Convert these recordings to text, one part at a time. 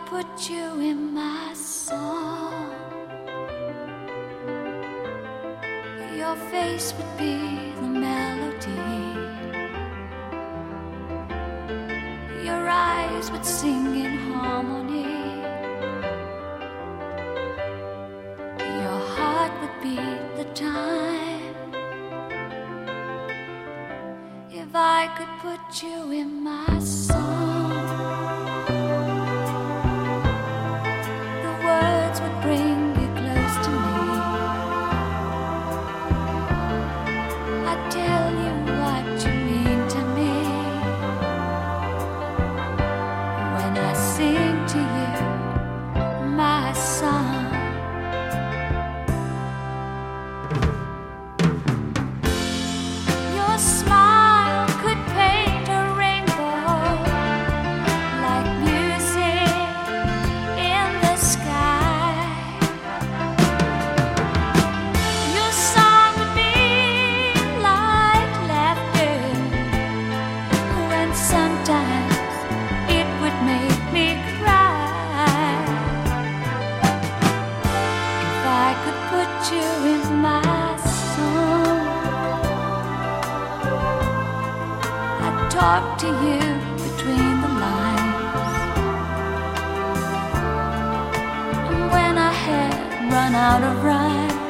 put you in my song, your face would be the melody, your eyes would sing in harmony, your heart would beat the time. If I could put you in my song, the words would bring you close to me. I'd tell you what you mean to me when I sing to you my song. Your smile could paint a rainbow like music in the sky. Your song would be like laughter when sometimes it would make me cry. If I could put you in my song, I'd talk to you between the lines. And when I had run out of rhyme,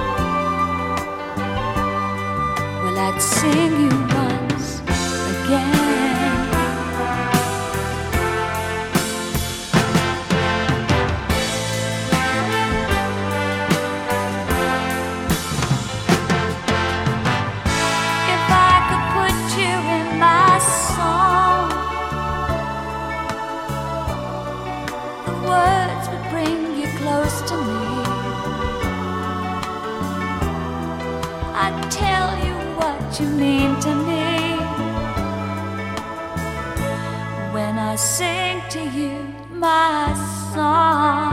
well, I'd sing you once again. If I could put you in my song, the words would bring you close to me. I'd tell you what you mean to me when I sing to you my song.